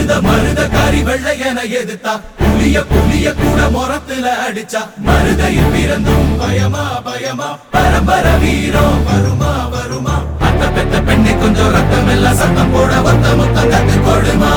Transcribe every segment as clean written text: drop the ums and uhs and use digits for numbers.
மருத காரி வெள்ளையன எதிர்த்தா புலிய புலிய கூட முறத்துல அடிச்சா மருதையில் பிறந்தும் பயமா பயமா பரம்பர வீரம் வருமா வருமா அத்த பெத்த பெண்ணை கொஞ்சம் ரத்தம் எல்லாம் சத்தம் போட வத்த முத்தம் கத்து கொடுமா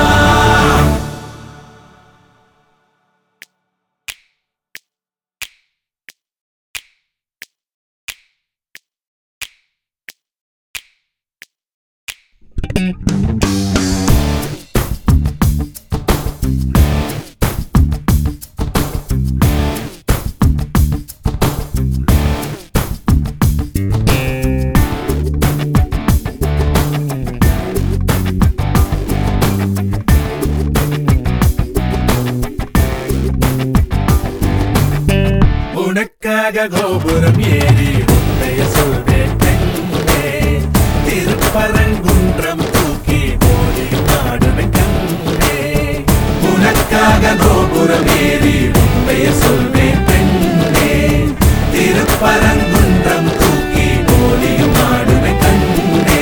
உனக்காக கோபுரம் ஏறி உன்னைய சொல்வேன் பெண்ணே திருப்பரங்குன்றம் தூக்கி ஓடி நாடுவேன் கண்ணே உனக்காக கோபுரம் ஏறி உன்னைய சொல்வேன் பெண்ணே திருப்பரங்குன்றம் தூக்கி ஓடியும் நாடுவேன் கண்ணே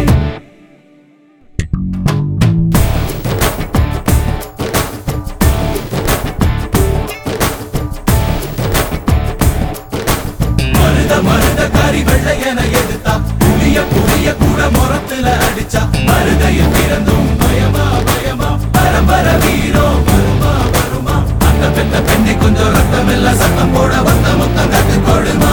மருத காரி வெள்ளையன எதிர்த்தா புலிய புலிய கூட முறத்துல அடிச்சா மருதையில் பிறந்தும் பயமா பயமா பரம்பர வீரம் வருமா வருமா அந்த பெத்த பெண்ணை கொஞ்சம் ரத்தம் எல்லாம் சத்தம் போட வந்த முத்தம் கத்து கொடுமா